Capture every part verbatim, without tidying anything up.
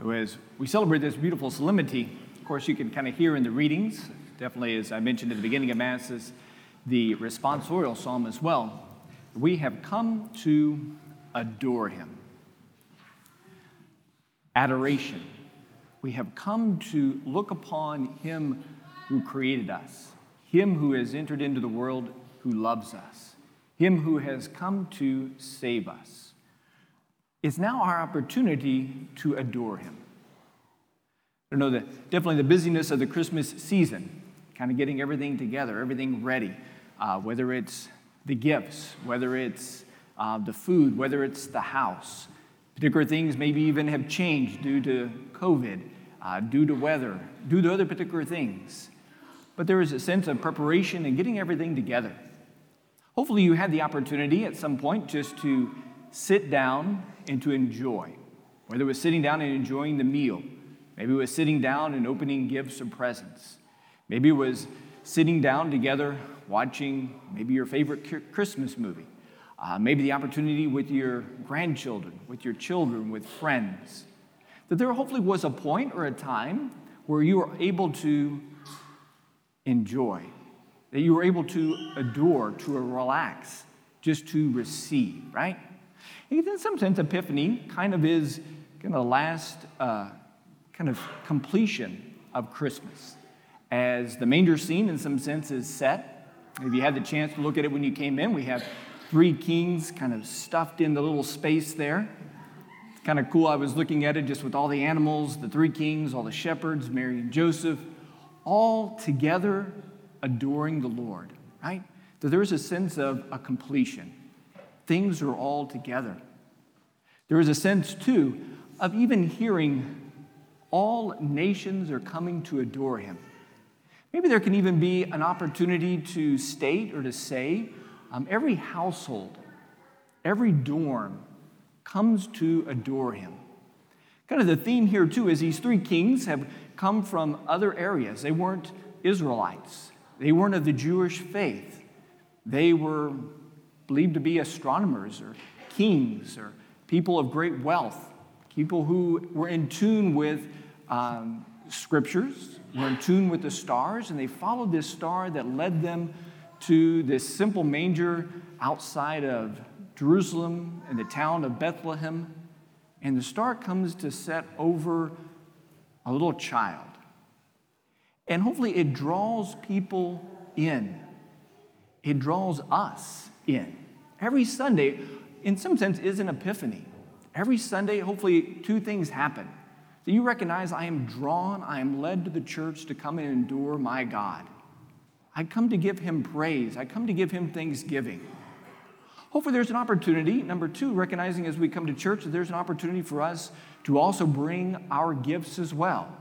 As we celebrate this beautiful solemnity, of course, you can kind of hear in the readings, definitely as I mentioned at the beginning of Masses, the responsorial psalm as well. We have come to adore him. Adoration. We have come to look upon him who created us, him who has entered into the world, who loves us, him who has come to save us. It's now our opportunity to adore him. I know that definitely the busyness of the Christmas season, kind of getting everything together, everything ready, uh, whether it's the gifts, whether it's uh, the food, whether it's the house. Particular things maybe even have changed due to COVID, uh, due to weather, due to other particular things. But there is a sense of preparation and getting everything together. Hopefully you had the opportunity at some point just to sit down and to enjoy, whether it was sitting down and enjoying the meal, maybe it was sitting down and opening gifts or presents, maybe it was sitting down together watching maybe your favorite Christmas movie, uh, maybe the opportunity with your grandchildren, with your children, with friends, that there hopefully was a point or a time where you were able to enjoy, that you were able to adore, to relax, just to receive, right? And in some sense, Epiphany kind of is kind of the last uh, kind of completion of Christmas. As the manger scene, in some sense, is set. If you had the chance to look at it when you came in, we have three kings kind of stuffed in the little space there. It's kind of cool. I was looking at it just with all the animals, the three kings, all the shepherds, Mary and Joseph, all together adoring the Lord, right? So there's a sense of a completion. Things are all together. There is a sense, too, of even hearing all nations are coming to adore him. Maybe there can even be an opportunity to state or to say um, every household, every dorm comes to adore him. Kind of the theme here, too, is these three kings have come from other areas. They weren't Israelites. They weren't of the Jewish faith. They were believed to be astronomers or kings or people of great wealth, people who were in tune with um, scriptures, were in tune with the stars, and they followed this star that led them to this simple manger outside of Jerusalem in the town of Bethlehem. And the star comes to set over a little child. And hopefully it draws people in. It draws us in. Every Sunday, in some sense, is an epiphany. Every Sunday, hopefully, two things happen. That you recognize I am drawn, I am led to the church to come and endure my God. I come to give him praise. I come to give him thanksgiving. Hopefully there's an opportunity, number two, recognizing as we come to church that there's an opportunity for us to also bring our gifts as well.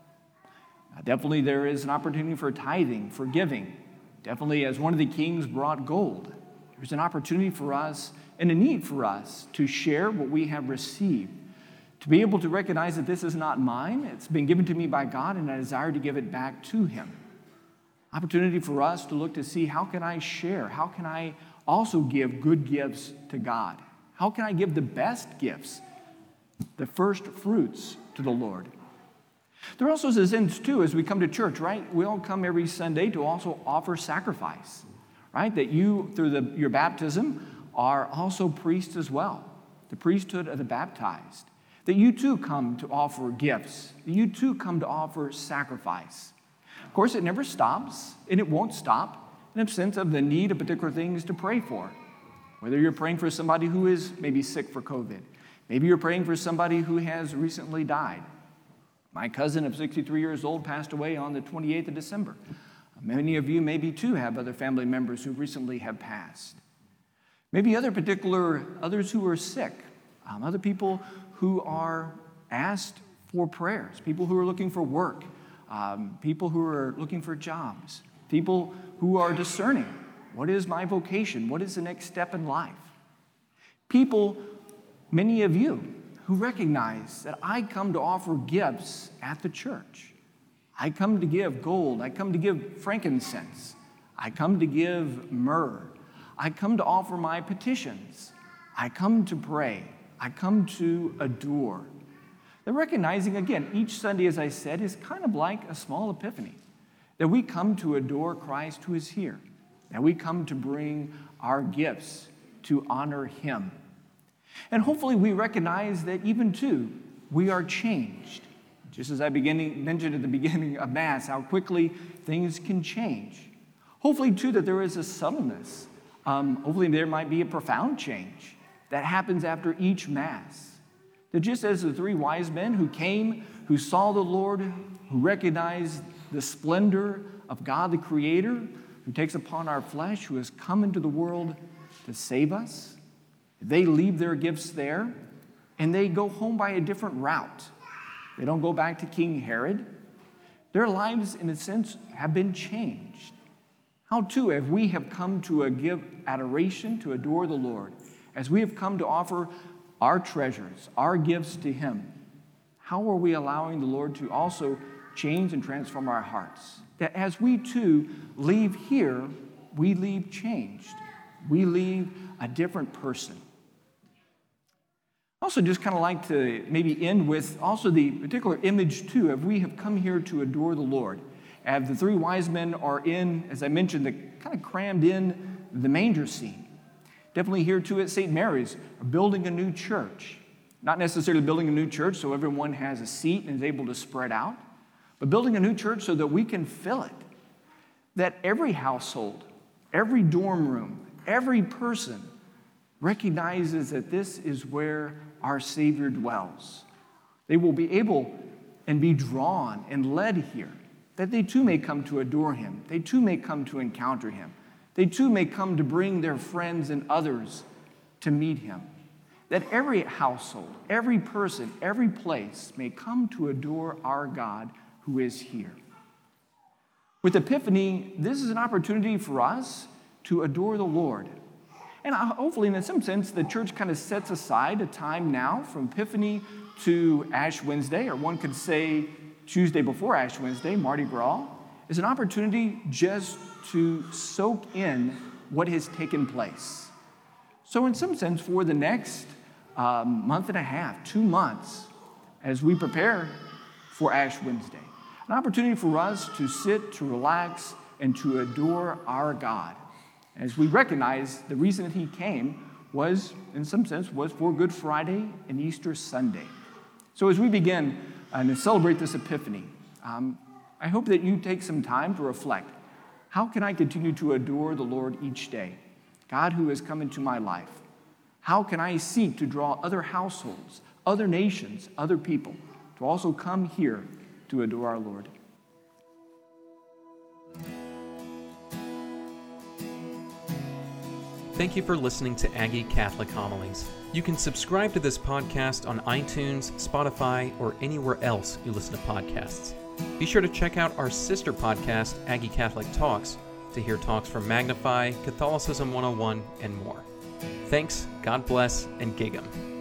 Uh, definitely there is an opportunity for tithing, for giving. Definitely as one of the kings brought gold, there's an opportunity for us and a need for us to share what we have received, to be able to recognize that this is not mine, it's been given to me by God, and I desire to give it back to him. Opportunity for us to look to see how can I share, how can I also give good gifts to God? How can I give the best gifts, the first fruits to the Lord? There also is a sense, too, as we come to church, right? We all come every Sunday to also offer sacrifice, right? That you, through the, your baptism, are also priests as well, the priesthood of the baptized. That you, too, come to offer gifts. That you, too, come to offer sacrifice. Of course, it never stops, and it won't stop, in the sense of the need of particular things to pray for. Whether you're praying for somebody who is maybe sick for COVID. Maybe you're praying for somebody who has recently died. My cousin of sixty-three years old passed away on the twenty-eighth of December. Many of you maybe too have other family members who recently have passed. Maybe other particular, others who are sick. Um, other people who are asked for prayers. People who are looking for work. Um, people who are looking for jobs. People who are discerning. What is my vocation? What is the next step in life? People, many of you, who recognize that I come to offer gifts at the church. I come to give gold. I come to give frankincense. I come to give myrrh. I come to offer my petitions. I come to pray. I come to adore. That recognizing, again, each Sunday, as I said, is kind of like a small epiphany. That we come to adore Christ who is here. That we come to bring our gifts to honor him. And hopefully we recognize that even too, we are changed. Just as I beginning, mentioned at the beginning of Mass, how quickly things can change. Hopefully too, that there is a subtleness. Um, hopefully there might be a profound change that happens after each Mass. That just as the three wise men who came, who saw the Lord, who recognized the splendor of God the Creator, who takes upon our flesh, who has come into the world to save us, they leave their gifts there and they go home by a different route. They don't go back to King Herod. Their lives, in a sense, have been changed. How too, if we have come to a give adoration, to adore the Lord, as we have come to offer our treasures, our gifts to him, how are we allowing the Lord to also change and transform our hearts? That as we too leave here, we leave changed. We leave a different person. Also, just kind of like to maybe end with also the particular image too, of we have come here to adore the Lord. As the three wise men are in, as I mentioned, the kind of crammed in the manger scene. Definitely here too at Saint Mary's, are building a new church. Not necessarily building a new church so everyone has a seat and is able to spread out, but building a new church so that we can fill it. That every household, every dorm room, every person recognizes that this is where our Savior dwells. They will be able and be drawn and led here, that they too may come to adore him. They too may come to encounter him. They too may come to bring their friends and others to meet him. That every household, every person, every place may come to adore our God who is here. With Epiphany, this is an opportunity for us to adore the Lord. And hopefully, in some sense, the church kind of sets aside a time now from Epiphany to Ash Wednesday, or one could say Tuesday before Ash Wednesday, Mardi Gras, is an opportunity just to soak in what has taken place. So in some sense, for the next um, month and a half, two months, as we prepare for Ash Wednesday, an opportunity for us to sit, to relax, and to adore our God. As we recognize the reason that he came was, in some sense, was for Good Friday and Easter Sunday. So as we begin and to celebrate this Epiphany, um, I hope that you take some time to reflect. How can I continue to adore the Lord each day? God who has come into my life. How can I seek to draw other households, other nations, other people to also come here to adore our Lord? Thank you for listening to Aggie Catholic Homilies. You can subscribe to this podcast on iTunes, Spotify, or anywhere else you listen to podcasts. Be sure to check out our sister podcast, Aggie Catholic Talks, to hear talks from Magnify, Catholicism one oh one, and more. Thanks, God bless, and gig 'em.